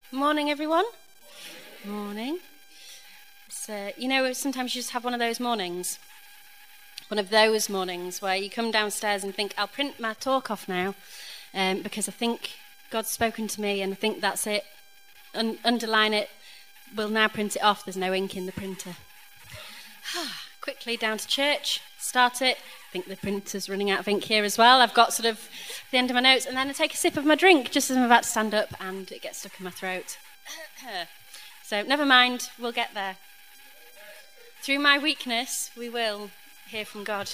Morning, everyone. Morning. Sometimes you just have one of those mornings. One of those mornings where you come downstairs and think, I'll print my talk off now because I think God's spoken to me and I think that's it. Underline it. We'll now print it off. There's no ink in the printer. Quickly down to church. Start it. I think the printer's running out of ink here as well. I've got sort of the end of my notes, and then I take a sip of my drink just as I'm about to stand up, and it gets stuck in my throat. So never mind, we'll get there. Through my weakness, we will hear from God.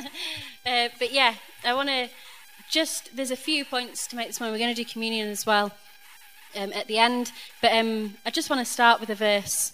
But yeah, I want to there's a few points to make this morning. We're going to do communion as well at the end, but I just want to start with a verse.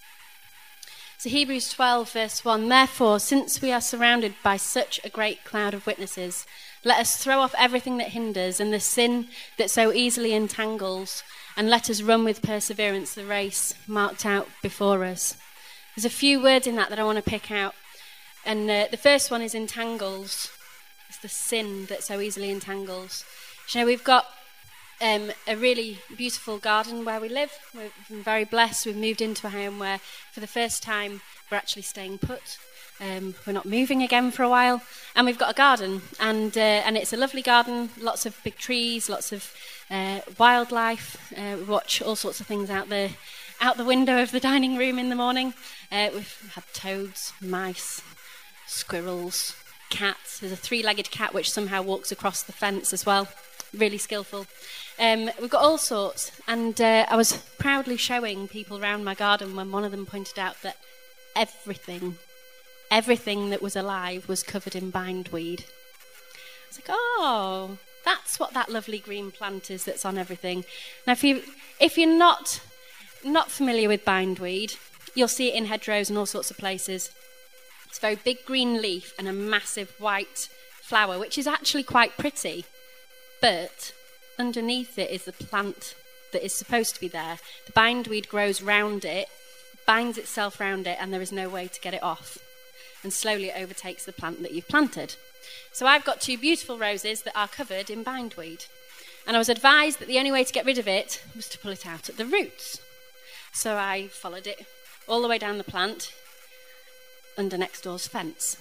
So Hebrews 12, verse 1, "Therefore, since we are surrounded by such a great cloud of witnesses, let us throw off everything that hinders and the sin that so easily entangles, and let us run with perseverance the race marked out before us." There's a few words in that I want to pick out. And the first one is entangles. It's the sin that so easily entangles. You know, we've got a really beautiful garden where we live. We've been very blessed. We've moved into a home where, for the first time, we're actually staying put. We're not moving again for a while. And we've got a garden. And it's a lovely garden, lots of big trees, lots of wildlife. We watch all sorts of things out the window of the dining room in the morning. We've had toads, mice, squirrels, cats. There's a three-legged cat which somehow walks across the fence as well. Really skillful. We've got all sorts, and I was proudly showing people around my garden when one of them pointed out that everything that was alive was covered in bindweed. I was like, oh, that's what that lovely green plant is that's on everything. Now, if you're not familiar with bindweed, you'll see it in hedgerows and all sorts of places. It's a very big green leaf and a massive white flower, which is actually quite pretty. But underneath it is the plant that is supposed to be there. The bindweed grows round it, binds itself round it, and there is no way to get it off. And slowly it overtakes the plant that you've planted. So I've got two beautiful roses that are covered in bindweed. And I was advised that the only way to get rid of it was to pull it out at the roots. So I followed it all the way down the plant under next door's fence.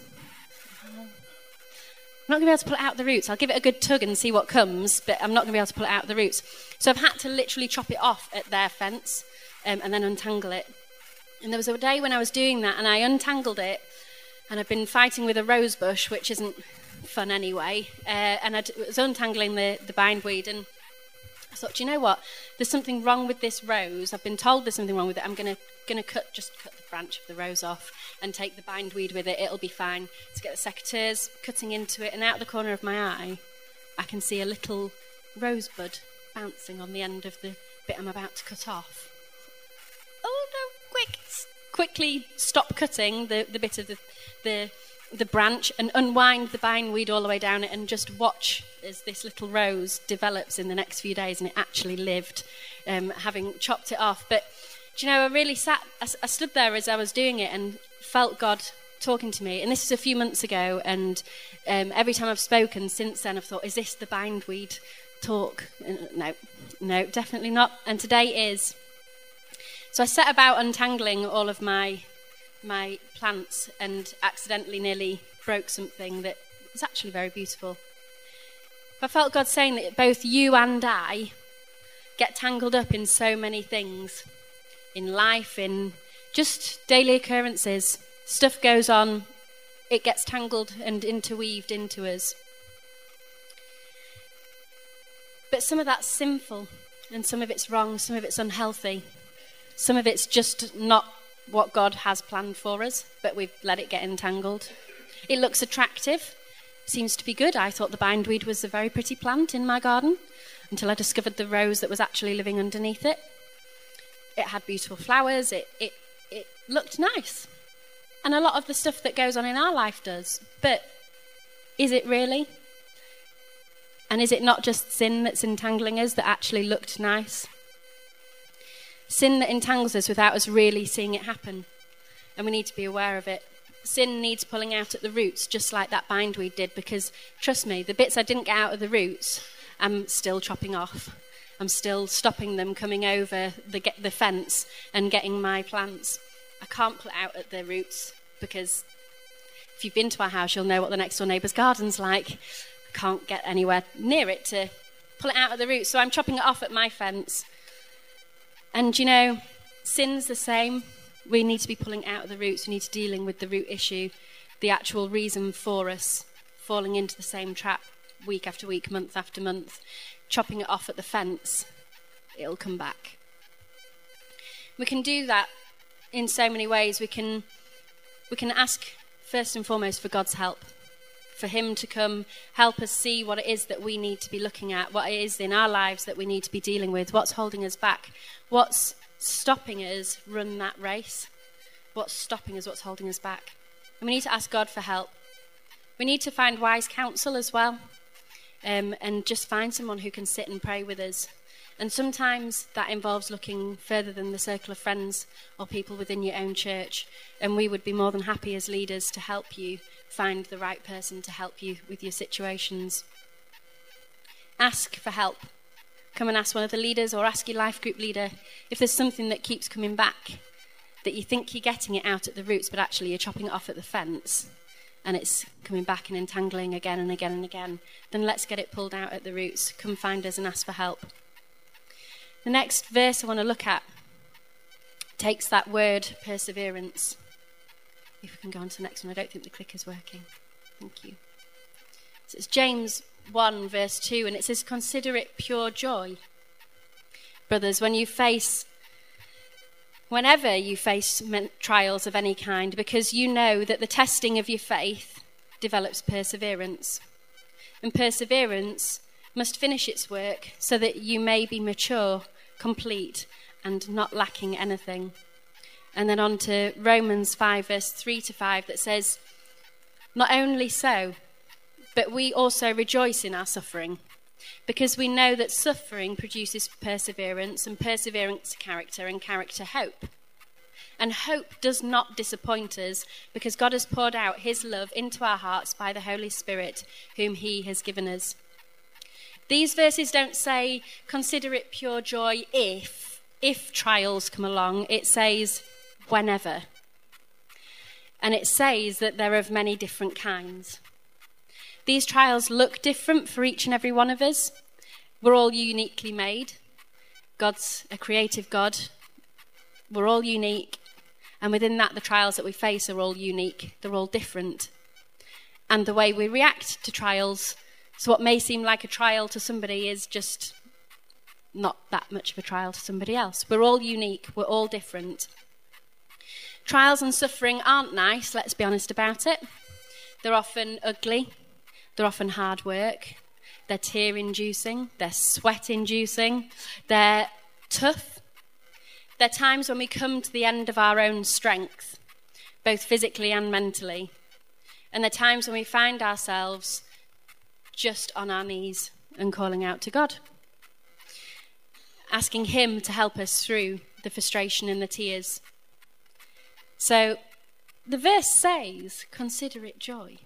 I'm not going to be able to pull it out the roots. I'll give it a good tug and see what comes, but I'm not going to be able to pull it out the roots. So I've had to literally chop it off at their fence and then untangle it. And there was a day when I was doing that, and I untangled it, and I've been fighting with a rose bush, which isn't fun anyway, and I was untangling the bindweed, and I thought, do you know what? There's something wrong with this rose. I've been told there's something wrong with it. I'm going to cut the branch of the rose off and take the bindweed with it. It'll be fine. To get the secateurs cutting into it, and out the corner of my eye, I can see a little rosebud bouncing on the end of the bit I'm about to cut off. Oh no! Quickly stop cutting the bit of the branch and unwind the bindweed all the way down it, and just watch as this little rose develops in the next few days. And it actually lived, having chopped it off. But do you know, I really I stood there as I was doing it and felt God talking to me. And this was a few months ago, and every time I've spoken since then, I've thought, is this the bindweed talk? No, definitely not. And today is. So I set about untangling all of my plants and accidentally nearly broke something that was actually very beautiful. I felt God saying that both you and I get tangled up in so many things. In life, in just daily occurrences. Stuff goes on, it gets tangled and interweaved into us. But some of that's sinful, and some of it's wrong, some of it's unhealthy. Some of it's just not what God has planned for us, but we've let it get entangled. It looks attractive, seems to be good. I thought the bindweed was a very pretty plant in my garden until I discovered the rose that was actually living underneath it. It had beautiful flowers, it looked nice. And a lot of the stuff that goes on in our life does. But is it really? And is it not just sin that's entangling us that actually looked nice? Sin that entangles us without us really seeing it happen. And we need to be aware of it. Sin needs pulling out at the roots, just like that bindweed did, because, trust me, the bits I didn't get out of the roots, I'm still chopping off. I'm still stopping them coming over the fence and getting my plants. I can't pull it out at the roots because if you've been to our house, you'll know what the next door neighbour's garden's like. I can't get anywhere near it to pull it out at the roots, so I'm chopping it off at my fence. And sin's the same. We need to be pulling out of the roots. We need to be dealing with the root issue, the actual reason for us falling into the same trap week after week, month after month. Chopping it off at the fence, it'll come back. We can do that in so many ways. We can ask first and foremost for God's help, for him to come help us see what it is that we need to be looking at, what it is in our lives that we need to be dealing with, what's holding us back, what's stopping us run that race, what's stopping us, what's holding us back. And we need to ask God for help. We need to find wise counsel as well, and just find someone who can sit and pray with us. And sometimes that involves looking further than the circle of friends or people within your own church. And we would be more than happy as leaders to help you find the right person to help you with your situations. Ask for help. Come and ask one of the leaders or ask your life group leader if there's something that keeps coming back, that you think you're getting it out at the roots, but actually you're chopping it off at the fence and it's coming back and entangling again and again and again. Then let's get it pulled out at the roots. Come find us and ask for help. The next verse I want to look at takes that word perseverance. If we can go on to the next one. I don't think the clicker's working. Thank you. So it's James 1 verse 2, and it says, "Consider it pure joy, brothers, whenever you face trials of any kind, because you know that the testing of your faith develops perseverance. And perseverance must finish its work so that you may be mature, complete, and not lacking anything." And then on to Romans 5 verse 3 to 5 that says, "Not only so, but we also rejoice in our suffering, because we know that suffering produces perseverance, and perseverance character, and character hope. And hope does not disappoint us, because God has poured out his love into our hearts by the Holy Spirit, whom he has given us." These verses don't say, consider it pure joy if trials come along. It says, whenever. And it says that they're of many different kinds. These trials look different for each and every one of us. We're all uniquely made. God's a creative God. We're all unique. And within that, the trials that we face are all unique. They're all different. And the way we react to trials, so what may seem like a trial to somebody is just not that much of a trial to somebody else. We're all unique. We're all different. Trials and suffering aren't nice, let's be honest about it. They're often ugly. They're often hard work. They're tear-inducing. They're sweat-inducing. They're tough. They're times when we come to the end of our own strength, both physically and mentally. And they're times when we find ourselves just on our knees and calling out to God, asking him to help us through the frustration and the tears. So the verse says, consider it joy.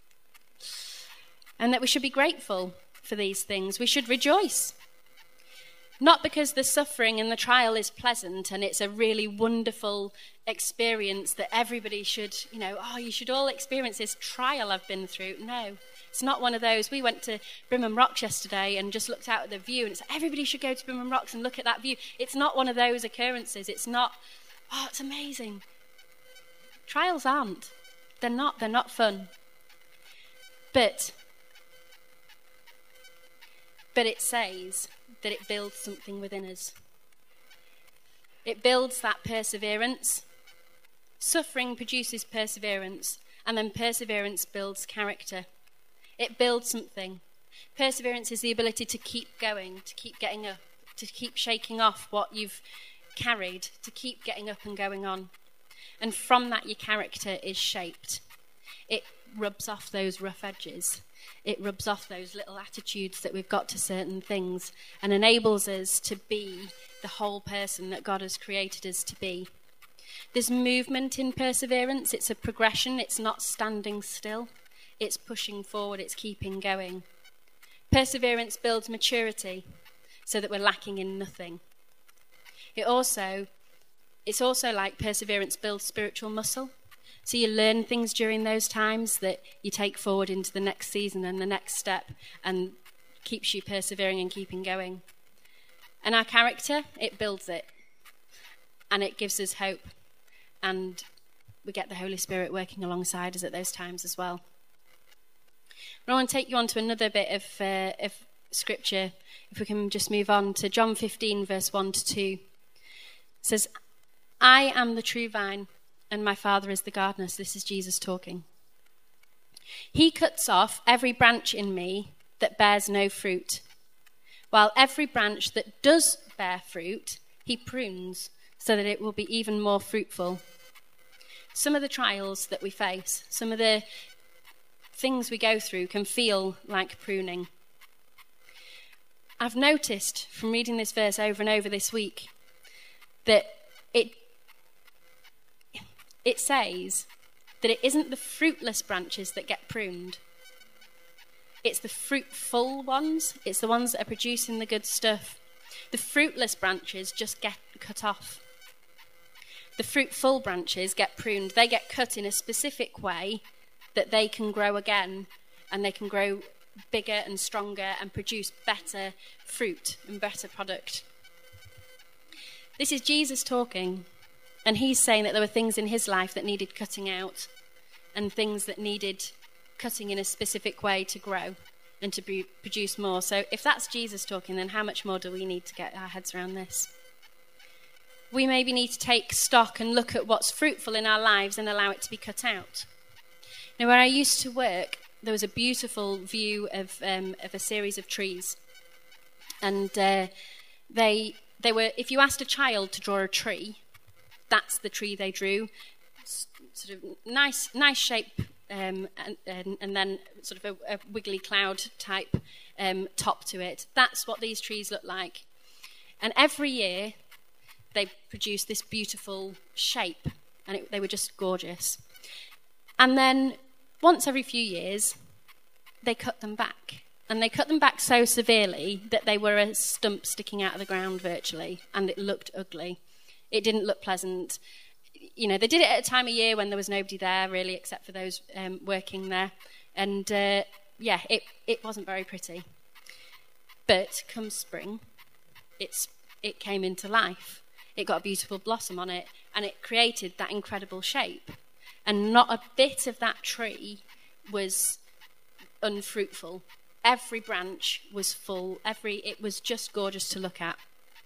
And that we should be grateful for these things. We should rejoice. Not because the suffering and the trial is pleasant and it's a really wonderful experience that everybody should, you should all experience this trial I've been through. No, it's not one of those. We went to Brimham Rocks yesterday and just looked out at the view and it's everybody should go to Brimham Rocks and look at that view. It's not one of those occurrences. It's not, it's amazing. Trials aren't. They're not fun. But it says that it builds something within us. It builds that perseverance. Suffering produces perseverance, and then perseverance builds character. It builds something. Perseverance is the ability to keep going, to keep getting up, to keep shaking off what you've carried, to keep getting up and going on. And from that, your character is shaped. It rubs off those rough edges. It rubs off those little attitudes that we've got to certain things and enables us to be the whole person that God has created us to be. There's movement in perseverance. It's a progression. It's not standing still. It's pushing forward. It's keeping going. Perseverance builds maturity. so that we're lacking in nothing. It's also like perseverance builds spiritual muscle. So you learn things during those times that you take forward into the next season and the next step, and keeps you persevering and keeping going. And our character, it builds it. And it gives us hope. And we get the Holy Spirit working alongside us at those times as well. But I want to take you on to another bit of scripture. If we can just move on to John 15, verse 1 to 2. It says, I am the true vine, and my Father is the gardener. So this is Jesus talking. He cuts off every branch in me that bears no fruit, while every branch that does bear fruit, he prunes so that it will be even more fruitful. Some of the trials that we face, some of the things we go through can feel like pruning. I've noticed from reading this verse over and over this week that it says that it isn't the fruitless branches that get pruned. It's the fruitful ones. It's the ones that are producing the good stuff. The fruitless branches just get cut off. The fruitful branches get pruned. They get cut in a specific way that they can grow again, and they can grow bigger and stronger and produce better fruit and better product. This is Jesus talking, and he's saying that there were things in his life that needed cutting out and things that needed cutting in a specific way to grow and to produce more. So if that's Jesus talking, then how much more do we need to get our heads around this? We maybe need to take stock and look at what's fruitful in our lives and allow it to be cut out. Now, where I used to work, there was a beautiful view of a series of trees. And they were, if you asked a child to draw a tree, that's the tree they drew. Sort of nice shape, and then sort of a wiggly cloud type top to it. That's what these trees look like. And every year they produced this beautiful shape, and they were just gorgeous. And then once every few years, they cut them back. And they cut them back so severely that they were a stump sticking out of the ground virtually, and it looked ugly. It didn't look pleasant. You know, they did it at a time of year when there was nobody there, really, except for those working there. And, it wasn't very pretty. But come spring, it came into life. It got a beautiful blossom on it, and it created that incredible shape. And not a bit of that tree was unfruitful. Every branch was full. It was just gorgeous to look at.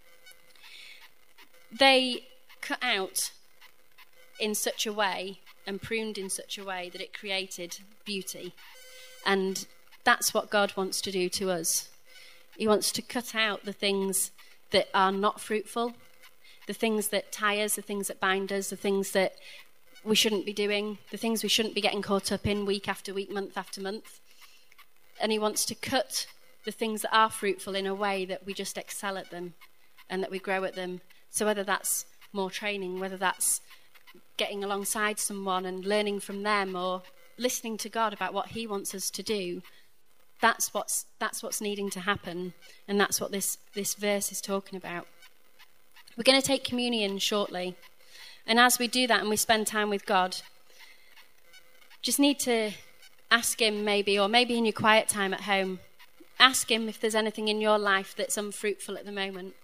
They cut out in such a way and pruned in such a way that it created beauty. And that's what God wants to do to us. He wants to cut out the things that are not fruitful, the things that tie us, the things that bind us, the things that we shouldn't be doing, the things we shouldn't be getting caught up in week after week, month after month. And he wants to cut the things that are fruitful in a way that we just excel at them and that we grow at them. So whether that's more training, whether that's getting alongside someone and learning from them, or listening to God about what he wants us to do, that's what's needing to happen. And that's what this verse is talking about. We're going to take communion shortly. And as we do that and we spend time with God, just need to ask him maybe, or maybe in your quiet time at home, ask him if there's anything in your life that's unfruitful at the moment.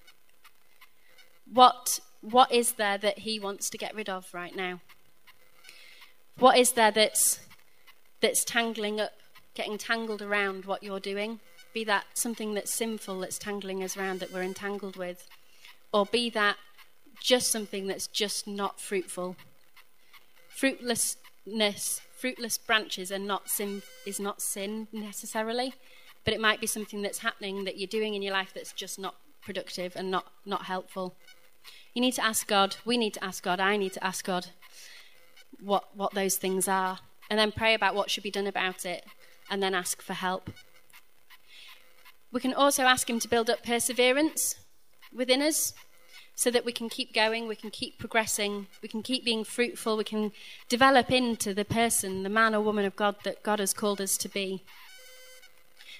What is there that he wants to get rid of right now? What is there that's tangling up, getting tangled around what you're doing? Be that something that's sinful that's tangling us around that we're entangled with, or be that just something that's just not fruitful. Fruitless branches are not sin necessarily, but it might be something that's happening that you're doing in your life that's just not productive and not helpful. You need to ask God, we need to ask God, I need to ask God what those things are, and then pray about what should be done about it, and then ask for help. We can also ask him to build up perseverance within us so that we can keep going, we can keep progressing, we can keep being fruitful, we can develop into the person, the man or woman of God that God has called us to be.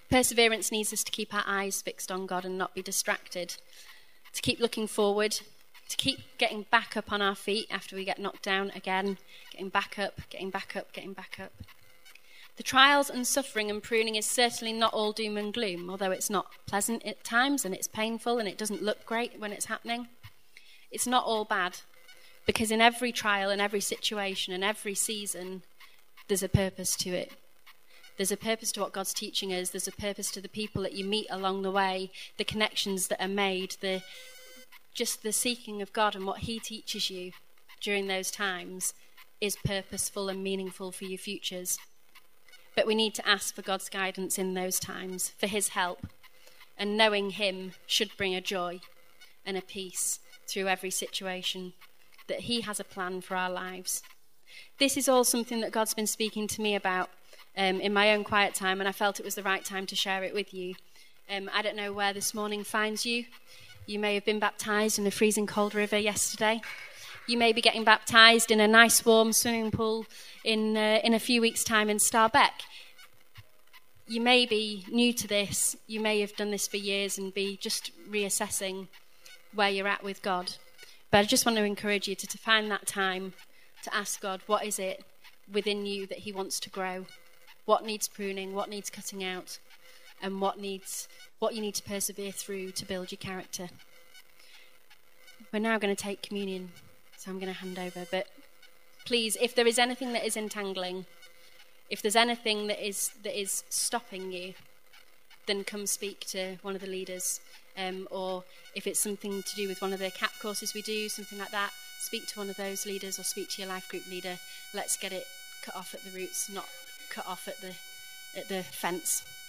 Perseverance needs us to keep our eyes fixed on God and not be distracted, to keep looking forward, to keep getting back up on our feet after we get knocked down again, getting back up, getting back up, getting back up. The trials and suffering and pruning is certainly not all doom and gloom, although it's not pleasant at times and it's painful and it doesn't look great when it's happening. It's not all bad, because in every trial and every situation and every season, there's a purpose to it. There's a purpose to what God's teaching us. There's a purpose to the people that you meet along the way, the connections that are made, just the seeking of God and what he teaches you during those times is purposeful and meaningful for your futures. But we need to ask for God's guidance in those times, for his help. And knowing him should bring a joy and a peace through every situation, that he has a plan for our lives. This is all something that God's been speaking to me about in my own quiet time, and I felt it was the right time to share it with you. I don't know where this morning finds you. You may have been baptised in a freezing cold river yesterday. You may be getting baptised in a nice warm swimming pool in a few weeks' time in Starbeck. You may be new to this. You may have done this for years and be just reassessing where you're at with God. But I just want to encourage you to find that time to ask God, what is it within you that he wants to grow? What needs pruning? What needs cutting out? And what you need to persevere through to build your character. We're now going to take communion, so I'm going to hand over. But please, if there is anything that is entangling, if there's anything that is stopping you, then come speak to one of the leaders. Or if it's something to do with one of the CAP courses we do, something like that, speak to one of those leaders or speak to your life group leader. Let's get it cut off at the roots, not cut off at the fence.